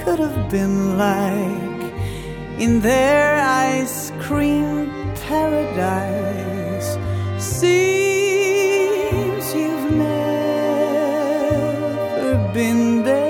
could have been like in their ice cream paradise. Seems you've never been there.